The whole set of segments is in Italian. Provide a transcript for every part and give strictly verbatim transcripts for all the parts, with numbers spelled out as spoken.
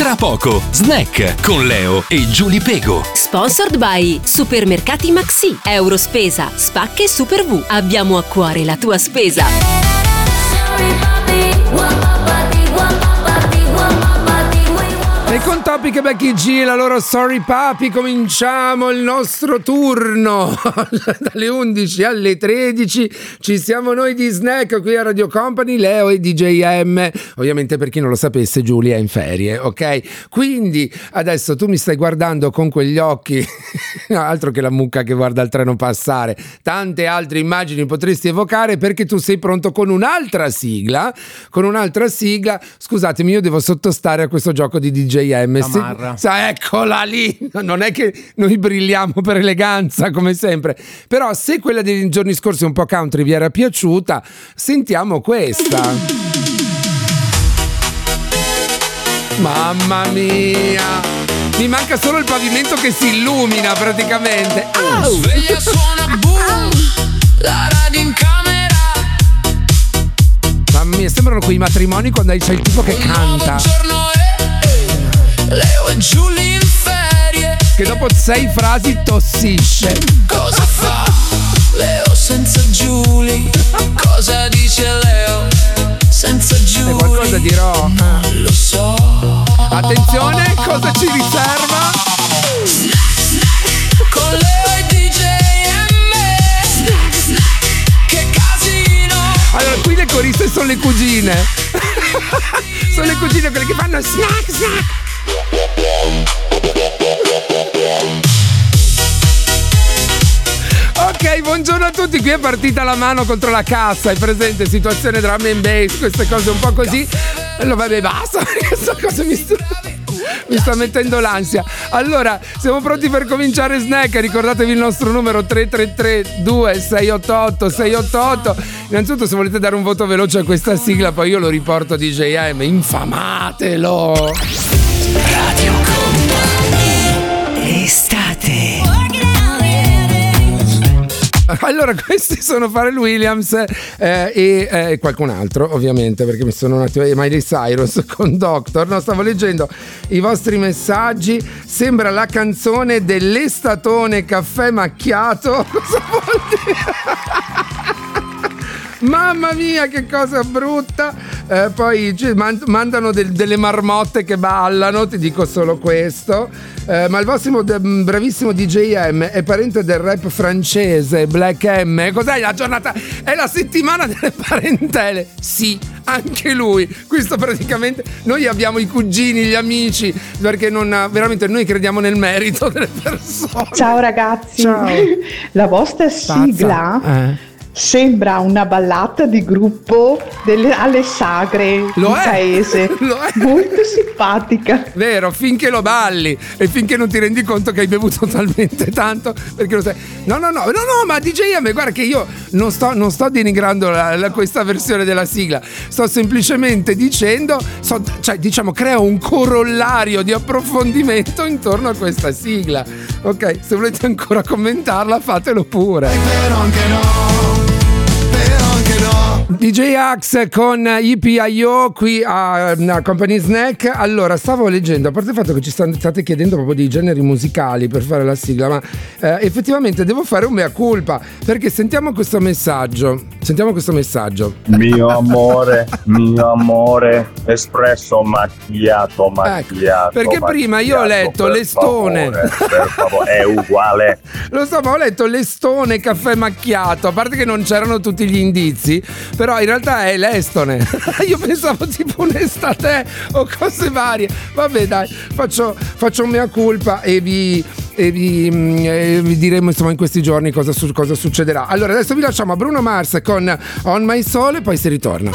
Tra poco, Snack con Leo e Giulia Pego. Sponsored by Supermercati Maxi, Eurospesa, Spacche Super V. Abbiamo a cuore la tua spesa. E con Topic e Becky G, la loro Sorry Papi, cominciamo il nostro turno. Dalle undici alle tredici ci siamo noi di Snack qui a Radio Company, Leo e D J M. Ovviamente, per chi non lo sapesse, Giulia è in ferie, ok? Quindi adesso tu mi stai guardando con quegli occhi, no, altro che la mucca che guarda il treno passare. Tante altre immagini potresti evocare, perché tu sei pronto con un'altra sigla, con un'altra sigla. Scusatemi, io devo sottostare a questo gioco di D J M. Se, sa, eccola lì, non è che noi brilliamo per eleganza come sempre, però se quella dei giorni scorsi un po' country vi era piaciuta, sentiamo questa. Mamma mia, mi manca solo il pavimento che si illumina praticamente. Oh. Sveglia, suona boom, la radio in camera. Mamma mia, sembrano quei matrimoni quando c'è il tipo che canta. Leo e Giulia in ferie, che dopo sei frasi tossisce. Cosa fa Leo senza Giulia? Cosa dice Leo senza Giulia? E qualcosa dirò. Non lo so. Attenzione, cosa ci riserva? Snack, snack, con Leo e D J M. Snack, snack, che casino. Allora, qui le coriste sono le cugine. Sono le cugine quelle che fanno snack, snack. Ok, buongiorno a tutti, qui è partita la mano contro la cassa, è presente, situazione drum and bass, queste cose un po' così. Allora vabbè, basta, questa cosa mi sta, mi sta mettendo l'ansia. Allora, siamo pronti per cominciare Snack, ricordatevi il nostro numero tre tre tre due sei otto otto sei otto otto. Innanzitutto, se volete dare un voto veloce a questa sigla, poi io lo riporto a D J M, infamatelo. Radio Company, estate. Allora, questi sono Pharrell Williams eh, e eh, qualcun altro, ovviamente, perché mi sono un attimo. Miley Cyrus con Doctor. No, stavo leggendo i vostri messaggi. Sembra la canzone dell'estatone caffè macchiato. Cosa vuol dire? Mamma mia, che cosa brutta. Eh, poi cioè, man- mandano del- delle marmotte che ballano, ti dico solo questo. Eh, ma il vostro de- bravissimo D J M è parente del rap francese Black M. Cos'è la giornata? È la settimana delle parentele. Sì, anche lui. Questo praticamente noi abbiamo i cugini, gli amici, perché non veramente noi crediamo nel merito delle persone. Ciao ragazzi. Ciao. La vostra sigla eh. sembra una ballata di gruppo delle, alle sagre Lo di è. paese. Lo è. Molto simpatica. Vero, finché lo balli e finché non ti rendi conto che hai bevuto talmente tanto, perché lo sai. No, no, no, no, no, ma D J M, guarda che io non sto, non sto denigrando la, la, questa versione della sigla, sto semplicemente dicendo, so, cioè diciamo, creo un corollario di approfondimento intorno a questa sigla. Ok, se volete ancora commentarla, fatelo pure. Però anche no. D J Axe con I P I O qui a, a Company Snack. Allora, stavo leggendo, a parte il fatto che ci state chiedendo proprio dei generi musicali per fare la sigla, ma eh, effettivamente devo fare un mea culpa, perché sentiamo questo messaggio. Sentiamo questo messaggio. Mio amore, mio amore, espresso macchiato, macchiato. Ecco, perché macchiato, prima io ho letto per Lestone. Favore, per favore, è uguale. Lo so, ma ho letto Lestone caffè macchiato, a parte che non c'erano tutti gli indizi, però in realtà è l'Estone. Io pensavo tipo un'estate o cose varie. Vabbè, dai, faccio, faccio mea culpa e vi, e vi, e vi diremo insomma in questi giorni cosa, su, cosa succederà. Allora, adesso vi lasciamo a Bruno Mars con On My Soul e poi si ritorna.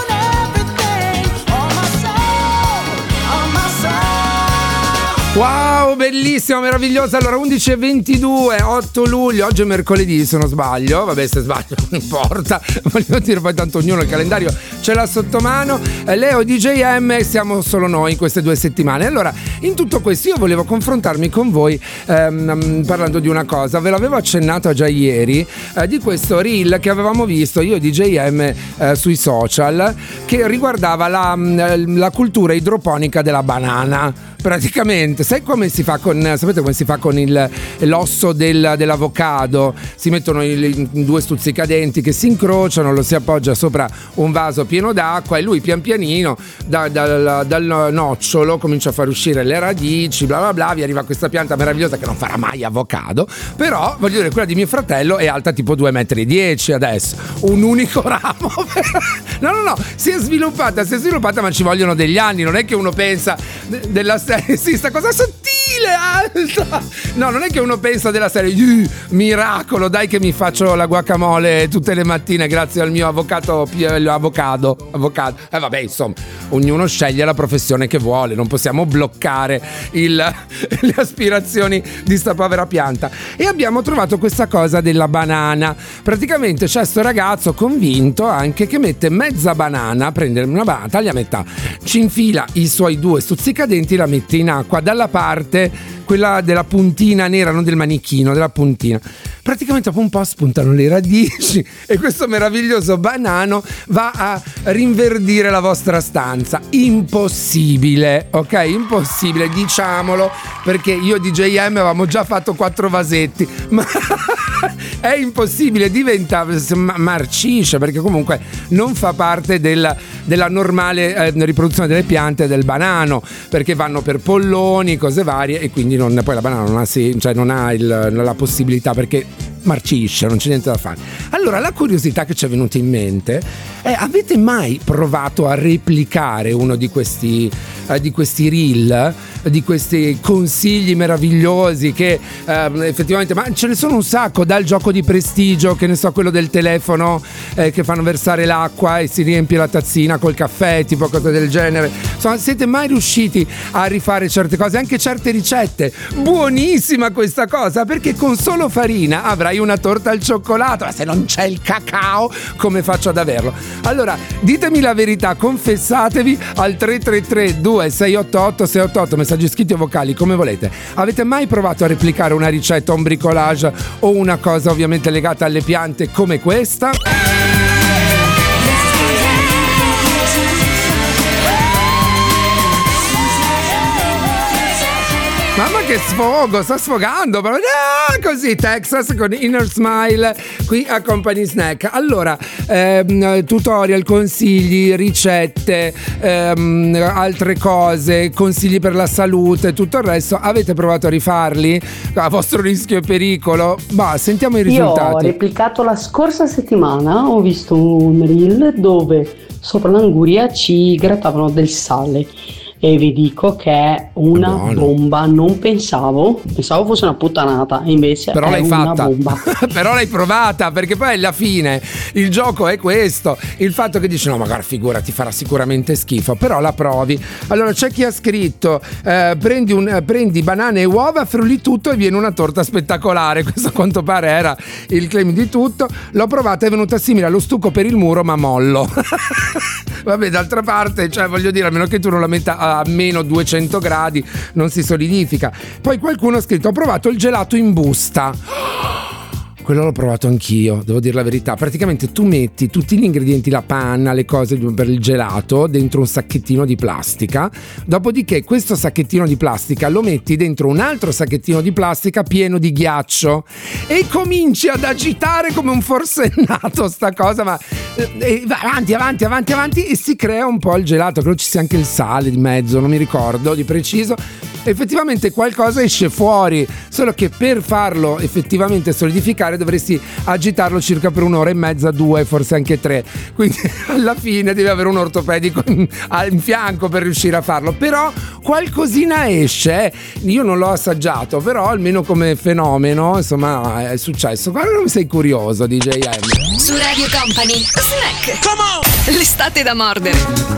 Wow, bellissima, meravigliosa. Allora, undici e ventidue, otto luglio, oggi è mercoledì se non sbaglio. Vabbè, se sbaglio non importa, voglio dire, poi tanto ognuno il calendario ce l'ha sotto mano. eh, Leo e D J M siamo solo noi in queste due settimane. Allora, in tutto questo io volevo confrontarmi con voi ehm, parlando di una cosa. Ve l'avevo accennato già ieri, eh, di questo reel che avevamo visto io e D J M eh, sui social, che riguardava la, la cultura idroponica della banana. praticamente, sai come si fa con, sapete come si fa con il, l'osso del, dell'avocado? Si mettono i, i due stuzzicadenti che si incrociano, lo si appoggia sopra un vaso pieno d'acqua e lui pian pianino da, da, dal nocciolo comincia a far uscire le radici, bla bla bla, vi arriva questa pianta meravigliosa che non farà mai avocado, però voglio dire, quella di mio fratello è alta tipo due metri e dieci adesso, un unico ramo. No no no, si è sviluppata, si è sviluppata, ma ci vogliono degli anni, non è che uno pensa de- della serie, sì, sta cosa sottile, alta. No, non è che uno pensa della serie, miracolo, dai che mi faccio la guacamole tutte le mattine grazie al mio avvocato, avocado, avocado. Eh vabbè, insomma, ognuno sceglie la professione che vuole, non possiamo bloccare il, le aspirazioni di sta povera pianta. E abbiamo trovato questa cosa della banana. Praticamente c'è sto ragazzo convinto anche che mette mezza banana, prende una banana, taglia a metà, ci infila i suoi due stuzzicadenti, la mette in acqua dalla parte, quella della puntina nera, non del manichino, della puntina. Praticamente dopo un po' spuntano le radici e questo meraviglioso banano va a rinverdire la vostra stanza. Impossibile, ok? Impossibile, diciamolo, perché io di J M avevamo già fatto quattro vasetti, ma è impossibile, diventa marcisce, perché comunque non fa parte del, della normale eh, riproduzione delle piante del banano, perché vanno per polloni, cose varie, e quindi non, poi la banana non ha, cioè non ha il, la possibilità, perché marcisce, non c'è niente da fare. Allora la curiosità che ci è venuta in mente è: avete mai provato a replicare uno di questi eh, di questi reel, di questi consigli meravigliosi che eh, effettivamente, ma ce ne sono un sacco, dal gioco di prestigio, che ne so, quello del telefono eh, che fanno versare l'acqua e si riempie la tazzina col caffè, tipo cose del genere. Insomma, siete mai riusciti a rifare certe cose, anche certe ricette? Buonissima questa cosa, perché con solo farina avrai una torta al cioccolato, ma se non c'è il cacao come faccio ad averlo? Allora ditemi la verità, confessatevi al tre tre tre due sei otto otto sei otto otto, messaggi scritti o vocali come volete. Avete mai provato a replicare una ricetta, un bricolage o una cosa ovviamente legata alle piante come questa? Mamma che sfogo, sta sfogando, però ah, così Texas con Inner Smile qui a Company Snack. Allora, ehm, tutorial, consigli, ricette, ehm, altre cose, consigli per la salute, tutto il resto, avete provato a rifarli a vostro rischio e pericolo? Bah, sentiamo i risultati. Io ho replicato la scorsa settimana, ho visto un reel dove sopra l'anguria ci grattavano del sale. E vi dico che è una Buono. bomba, non pensavo, pensavo fosse una puttanata, invece però è l'hai una fatta. bomba. Però l'hai provata, perché poi alla fine il gioco è questo, il fatto che dici no, magari figurati, farà sicuramente schifo, però la provi. Allora c'è chi ha scritto eh, prendi, un, eh, prendi banane e uova, frulli tutto e viene una torta spettacolare. Questo a quanto pare era il claim di tutto. L'ho provata, è venuta simile allo stucco per il muro, ma mollo. Vabbè, d'altra parte, cioè voglio dire, a meno che tu non la metta a meno duecento gradi, non si solidifica. Poi qualcuno ha scritto: ho provato il gelato in busta. Quello l'ho provato anch'io, devo dire la verità. Praticamente tu metti tutti gli ingredienti, la panna, le cose per il gelato dentro un sacchettino di plastica, dopodiché questo sacchettino di plastica lo metti dentro un altro sacchettino di plastica pieno di ghiaccio e cominci ad agitare come un forsennato sta cosa, ma e va avanti, avanti, avanti, avanti e si crea un po' il gelato. Credo ci sia anche il sale di mezzo, non mi ricordo di preciso. Effettivamente qualcosa esce fuori, solo che per farlo effettivamente solidificare dovresti agitarlo circa per un'ora e mezza, due, forse anche tre, quindi alla fine devi avere un ortopedico in, in fianco per riuscire a farlo, però qualcosina esce. Io non l'ho assaggiato, però almeno come fenomeno insomma è successo. Guarda, non sei curioso di J M su Radio Company Snack, come on, l'estate da mordere.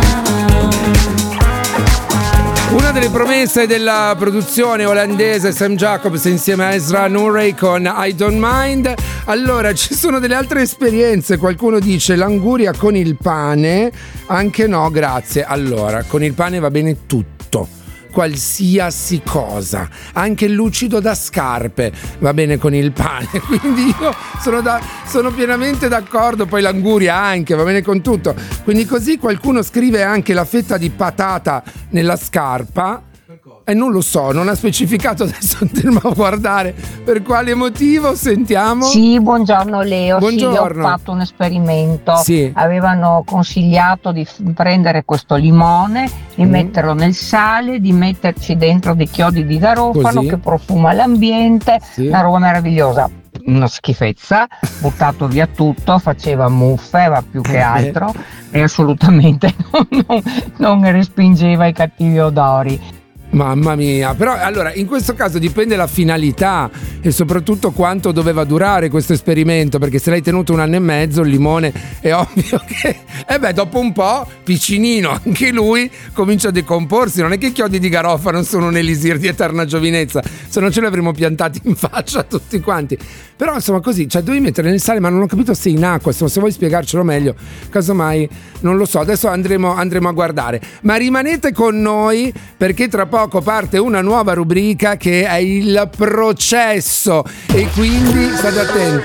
Una delle promesse della produzione olandese Sam Jacobs insieme a Ezra Nurey con I Don't Mind. Allora, ci sono delle altre esperienze. Qualcuno dice l'anguria con il pane, anche no grazie. Allora, con il pane va bene tutto, qualsiasi cosa, anche il lucido da scarpe va bene con il pane, quindi io sono, da, sono pienamente d'accordo. Poi l'anguria anche va bene con tutto, quindi così. Qualcuno scrive anche la fetta di patata nella scarpa. E eh, non lo so, non ha specificato, adesso andremo a guardare per quale motivo. Sentiamo. Sì, buongiorno Leo. Buongiorno. Sì, ho fatto un esperimento. Sì. Avevano consigliato di f- prendere questo limone, di Mm. metterlo nel sale, di metterci dentro dei chiodi di garofano Così. che profuma l'ambiente, Sì. una roba meravigliosa. Una schifezza, buttato via tutto, faceva muffe, ma più che Eh. altro, e assolutamente non, non, non respingeva i cattivi odori. Mamma mia, però allora in questo caso dipende la finalità e soprattutto quanto doveva durare questo esperimento, perché se l'hai tenuto un anno e mezzo il limone è ovvio che eh beh, dopo un po' piccinino anche lui comincia a decomporsi. Non è che i chiodi di garofano sono un elisir di eterna giovinezza, se non ce li avremmo piantati in faccia tutti quanti. Però insomma così, cioè dovevi mettere nel sale, ma non ho capito se in acqua, insomma, se vuoi spiegarcelo meglio, casomai non lo so, adesso andremo, andremo a guardare. Ma rimanete con noi perché tra poco parte una nuova rubrica che è il processo e quindi state attenti.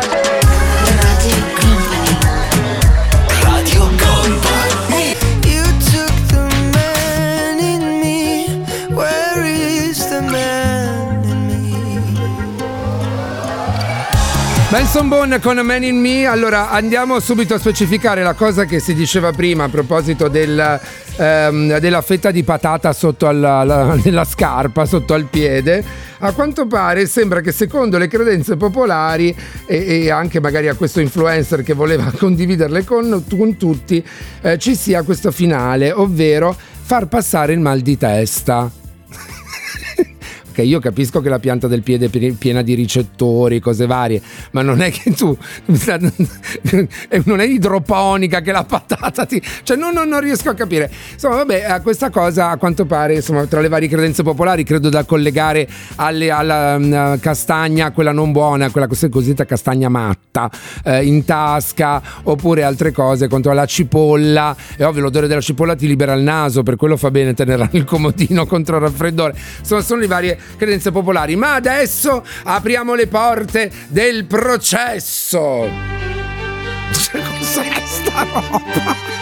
Radio Company. You took the man in me. Where is the man in me? Benson Boone con Man in Me. Allora andiamo subito a specificare la cosa che si diceva prima a proposito del, ehm, della fetta di patata sotto alla, la, nella scarpa, sotto al piede. A quanto pare sembra che secondo le credenze popolari e, e anche magari a questo influencer che voleva condividerle con, con tutti, eh, ci sia questo finale, ovvero far passare il mal di testa. Che io capisco che la pianta del piede è piena di ricettori, cose varie, ma non è che tu non è idroponica che la patata ti, cioè non, non, non riesco a capire. Insomma vabbè, a questa cosa a quanto pare, insomma, tra le varie credenze popolari credo da collegare alle, alla um, castagna, quella non buona, quella cosiddetta castagna matta eh, in tasca, oppure altre cose contro la cipolla. È ovvio, l'odore della cipolla ti libera il naso, per quello fa bene tenerla nel comodino contro il raffreddore. Sono, sono le varie credenze popolari, ma adesso apriamo le porte del processo. Cos'è sta roba?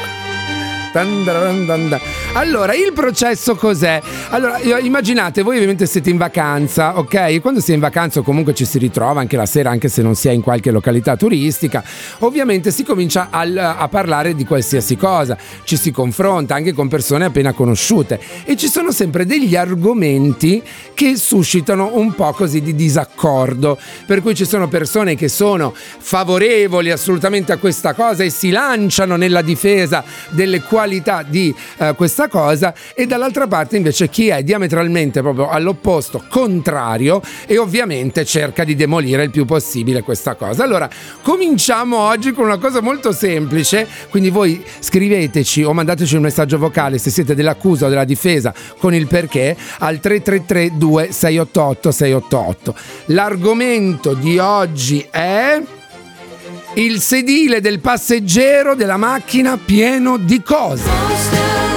Allora, il processo cos'è? Allora, immaginate, voi ovviamente siete in vacanza, ok? Quando si è in vacanza o comunque ci si ritrova anche la sera, anche se non si è in qualche località turistica, ovviamente si comincia al, a parlare di qualsiasi cosa, ci si confronta anche con persone appena conosciute e ci sono sempre degli argomenti che suscitano un po' così di disaccordo, per cui ci sono persone che sono favorevoli assolutamente a questa cosa e si lanciano nella difesa delle qualità qualità di uh, questa cosa, e dall'altra parte invece chi è diametralmente proprio all'opposto, contrario, e ovviamente cerca di demolire il più possibile questa cosa. Allora cominciamo oggi con una cosa molto semplice, quindi voi scriveteci o mandateci un messaggio vocale se siete dell'accusa o della difesa con il perché al tre tre tre due sei otto otto sei otto otto. L'argomento di oggi è il sedile del passeggero della macchina pieno di cose.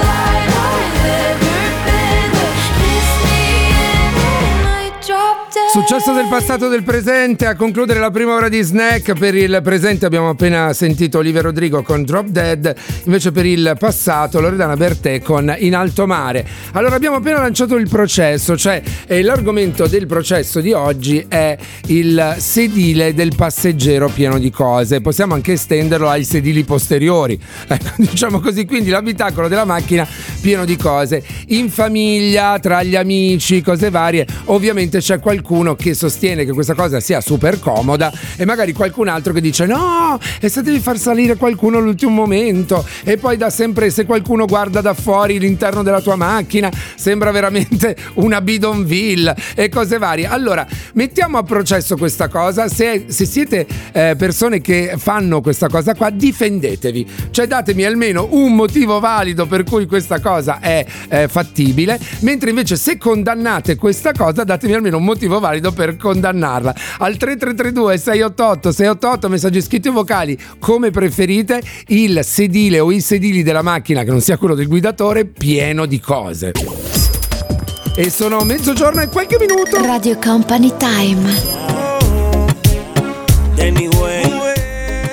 Successo del passato, del presente. A concludere la prima ora di snack. Per il presente abbiamo appena sentito Olivia Rodrigo con Drop Dead, invece per il passato Loredana Bertè con In Alto Mare. Allora abbiamo appena lanciato il processo, cioè eh, l'argomento del processo di oggi è il sedile del passeggero pieno di cose. Possiamo anche estenderlo ai sedili posteriori, ecco, diciamo così, quindi l'abitacolo della macchina pieno di cose. In famiglia, tra gli amici, cose varie, ovviamente c'è qualcuno che sostiene che questa cosa sia super comoda e magari qualcun altro che dice no, e se devi far salire qualcuno all'ultimo momento, e poi da sempre se qualcuno guarda da fuori l'interno della tua macchina sembra veramente una bidonville e cose varie. Allora mettiamo a processo questa cosa. Se, se siete eh, persone che fanno questa cosa qua, difendetevi, cioè datemi almeno un motivo valido per cui questa cosa è eh, fattibile, mentre invece se condannate questa cosa datemi almeno un motivo valido per condannarla. Al tre tre tre due sei otto otto sei otto otto, messaggi scritti o vocali, come preferite, il sedile o i sedili della macchina che non sia quello del guidatore pieno di cose. E sono mezzogiorno e qualche minuto. Radio Company Time. Anyway, la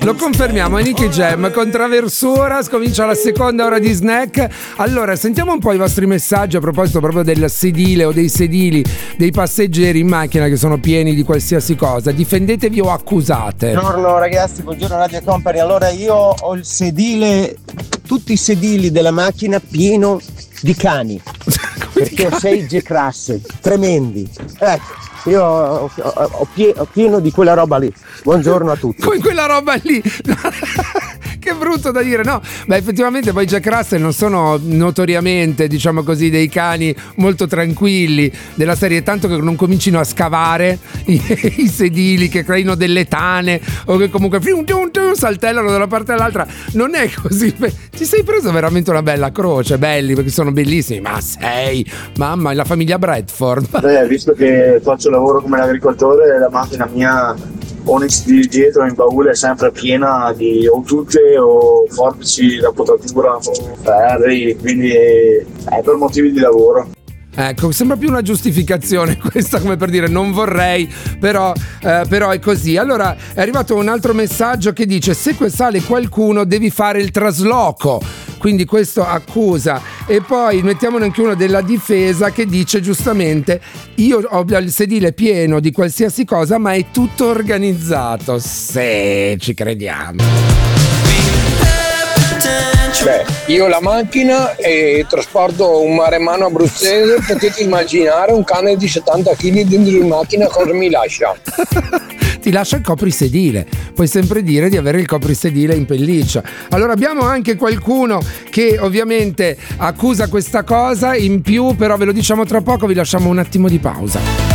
Lo confermiamo, è Nicky Jam con Traversura, comincia la seconda ora di Snack. Allora, sentiamo un po' i vostri messaggi a proposito proprio del sedile o dei sedili dei passeggeri in macchina che sono pieni di qualsiasi cosa. Difendetevi o accusate. Buongiorno ragazzi, buongiorno Radio Company. Allora io ho il sedile, tutti i sedili della macchina pieno di cani. Perché ho sei G-Class tremendi. Ecco. Io ho, ho, ho, pie, ho pieno di quella roba lì. Buongiorno a tutti. Con quella roba lì. Che brutto da dire, no? Ma effettivamente poi Jack Russell non sono notoriamente, diciamo così, dei cani molto tranquilli della serie, tanto che non comincino a scavare i, i sedili, che creino delle tane o che comunque saltellano da una parte all'altra. Non è così. Ti sei preso veramente una bella croce, belli, perché sono bellissimi. Ma sei, mamma, la famiglia Bradford. Beh, visto che faccio lavoro come l'agricoltore, la macchina mia o nei sedili dietro in baule è sempre piena di o tutte o forbici da potatura o ferri, quindi è per motivi di lavoro. Ecco, sembra più una giustificazione questa, come per dire non vorrei, però, eh, però è così. Allora è arrivato un altro messaggio che dice: se sale qualcuno devi fare il trasloco. Quindi questo accusa. E poi mettiamone anche uno della difesa che dice giustamente: io ho il sedile pieno di qualsiasi cosa ma è tutto organizzato. Se ci crediamo. Beh, io ho la macchina e trasporto un maremmano abruzzese, potete immaginare un cane di settanta chili dentro in macchina cosa mi lascia? Ti lascia il coprisedile, puoi sempre dire di avere il coprisedile in pelliccia. Allora abbiamo anche qualcuno che ovviamente accusa questa cosa, in più però ve lo diciamo tra poco, vi lasciamo un attimo di pausa.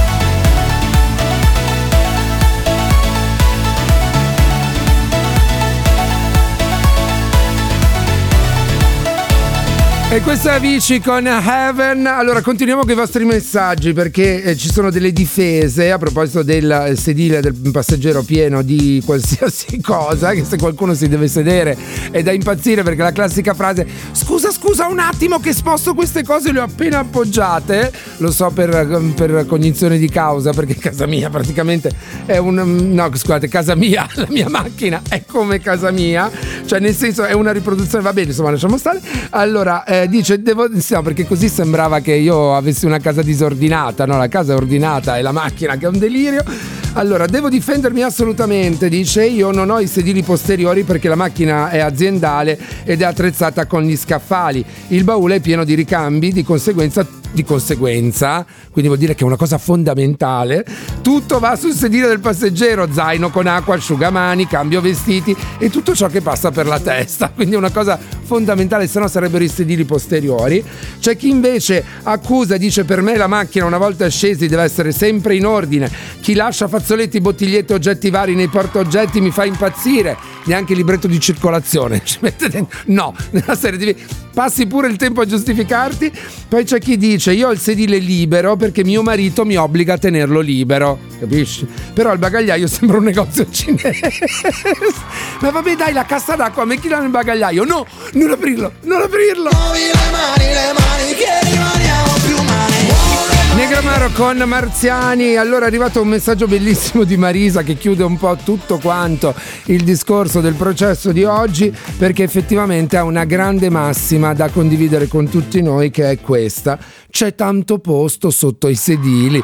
E questa è Avicii con Heaven. Allora continuiamo con i vostri messaggi, perché eh, ci sono delle difese a proposito del sedile del passeggero pieno di qualsiasi cosa, che se qualcuno si deve sedere è da impazzire, perché la classica frase scusa scusa un attimo che sposto queste cose, le ho appena appoggiate, lo so per, per cognizione di causa, perché casa mia praticamente è un no scusate casa mia la mia macchina è come casa mia, cioè nel senso è una riproduzione, va bene, insomma lasciamo stare. Allora eh, dice devo no, perché così sembrava che io avessi una casa disordinata, no, la casa è ordinata e la macchina che è un delirio. Allora devo difendermi assolutamente, dice, io non ho i sedili posteriori perché la macchina è aziendale ed è attrezzata con gli scaffali, il baule è pieno di ricambi, di conseguenza di conseguenza, quindi vuol dire che è una cosa fondamentale, tutto va sul sedile del passeggero, zaino con acqua, asciugamani, cambio vestiti e tutto ciò che passa per la testa, quindi è una cosa fondamentale, se no sarebbero i sedili posteriori. C'è chi invece accusa, dice per me la macchina una volta scesi deve essere sempre in ordine, chi lascia fazzoletti, bottigliette, oggetti vari nei portaoggetti mi fa impazzire, neanche il libretto di circolazione ci mette dentro, no, nella serie di passi pure il tempo a giustificarti. Poi c'è chi dice io ho il sedile libero perché mio marito mi obbliga a tenerlo libero, capisci? Però il bagagliaio sembra un negozio cinese. Ma vabbè dai, la cassa d'acqua mettila nel bagagliaio, no, non aprirlo, non aprirlo. Muovi le mani, le mani che rimaniamo più mani. Negramaro con Marziani. Allora è arrivato un messaggio bellissimo di Marisa che chiude un po' tutto quanto il discorso del processo di oggi, perché effettivamente ha una grande massima da condividere con tutti noi, che è questa: c'è tanto posto sotto i sedili.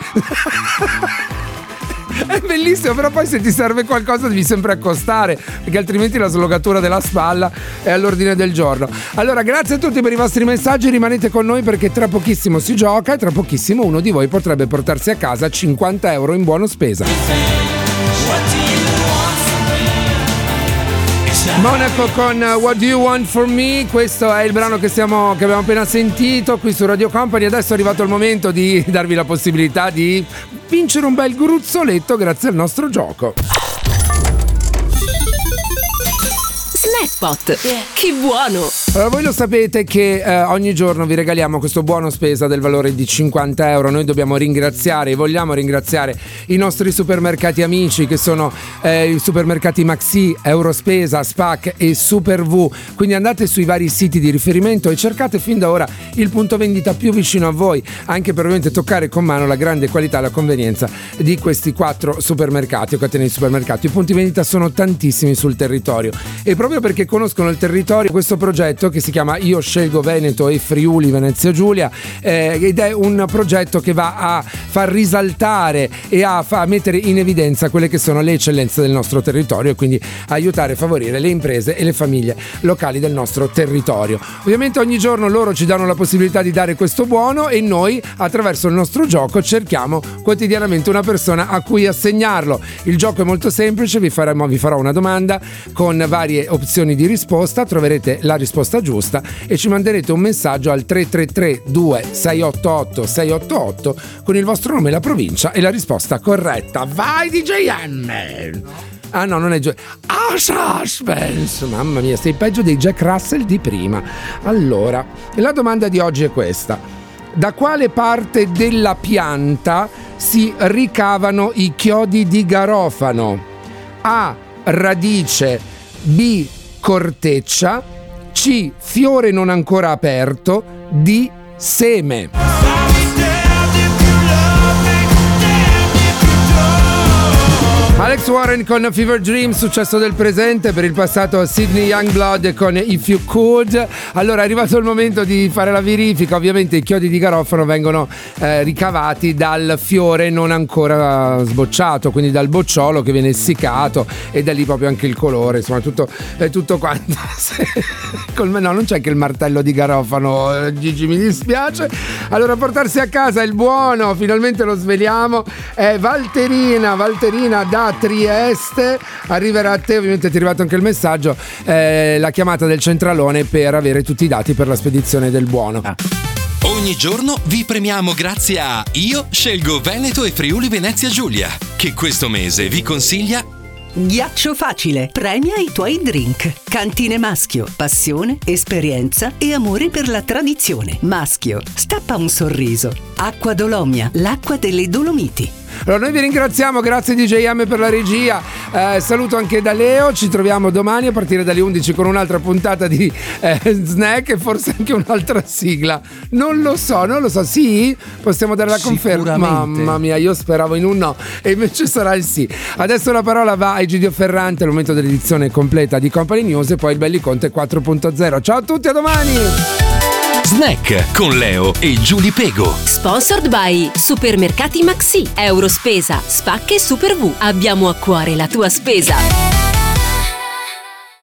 È bellissimo, però poi se ti serve qualcosa devi sempre accostare, perché altrimenti la slogatura della spalla è all'ordine del giorno. Allora grazie a tutti per i vostri messaggi, rimanete con noi perché tra pochissimo si gioca e tra pochissimo uno di voi potrebbe portarsi a casa cinquanta euro in buona spesa. Monaco con What Do You Want For Me, questo è il brano che, stiamo, che abbiamo appena sentito qui su Radio Company. Adesso è arrivato il momento di darvi la possibilità di vincere un bel gruzzoletto grazie al nostro gioco. Snackpot, yeah. Che buono! Allora, voi lo sapete che eh, ogni giorno vi regaliamo questo buono spesa del valore di cinquanta euro. Noi dobbiamo ringraziare e vogliamo ringraziare i nostri supermercati amici, che sono eh, i supermercati Maxi, Eurospesa, Spac e Super V. Quindi andate sui vari siti di riferimento e cercate fin da ora il punto vendita più vicino a voi, anche per ovviamente toccare con mano la grande qualità e la convenienza di questi quattro supermercati o catene di supermercati. I punti vendita sono tantissimi sul territorio e proprio perché conoscono il territorio, questo progetto che si chiama Io Scelgo Veneto e Friuli Venezia Giulia eh, ed è un progetto che va a far risaltare e a far mettere in evidenza quelle che sono le eccellenze del nostro territorio e quindi aiutare e favorire le imprese e le famiglie locali del nostro territorio. Ovviamente ogni giorno loro ci danno la possibilità di dare questo buono e noi attraverso il nostro gioco cerchiamo quotidianamente una persona a cui assegnarlo. Il gioco è molto semplice, vi faremo, vi farò una domanda con varie opzioni di risposta, troverete la risposta giusta e ci manderete un messaggio al tre tre tre due sei otto otto sei otto otto con il vostro nome, la provincia e la risposta corretta. Vai D J M! Ah no, non è Gio- Ah, suspense! Mamma mia, sei peggio dei Jack Russell di prima. Allora, la domanda di oggi è questa: da quale parte della pianta si ricavano i chiodi di garofano? A. Radice. B. Corteccia. C. Fiore non ancora aperto. D. Seme. Alex Warren con Fever Dream, successo del presente, per il passato Sydney Youngblood con If You Could. Allora è arrivato il momento di fare la verifica. Ovviamente i chiodi di garofano vengono eh, ricavati dal fiore non ancora sbocciato, quindi dal bocciolo che viene essiccato, e da lì proprio anche il colore, insomma tutto, eh, tutto quanto. Col, no, non c'è anche il martello di garofano, Gigi, mi dispiace. Allora, portarsi a casa il buono, finalmente lo sveliamo, è Valterina, Valterina da Trieste. Arriverà a te, ovviamente ti è arrivato anche il messaggio, eh, la chiamata del centralone per avere tutti i dati per la spedizione del buono. Ah. Ogni giorno vi premiamo grazie a Io Scelgo Veneto e Friuli Venezia Giulia, che questo mese vi consiglia Ghiaccio Facile, premia i tuoi drink. Cantine Maschio, passione, esperienza e amore per la tradizione. Maschio, stappa un sorriso. Acqua Dolomia, l'acqua delle Dolomiti. Allora noi vi ringraziamo, grazie D J M per la regia, eh, saluto anche da Leo, ci troviamo domani a partire dalle undici con un'altra puntata di eh, Snack e forse anche un'altra sigla, non lo so, non lo so, sì? Possiamo dare la conferma? Mamma mia, io speravo in un no e invece sarà il sì. Adesso la parola va a Egidio Ferrante al momento dell'edizione completa di Company News e poi il Belliconte quattro punto zero. Ciao a tutti, a domani! Snack con Leo e Giulia Pego. Sponsored by Supermercati Maxi, Eurospesa, Spac e Super V. Abbiamo a cuore la tua spesa.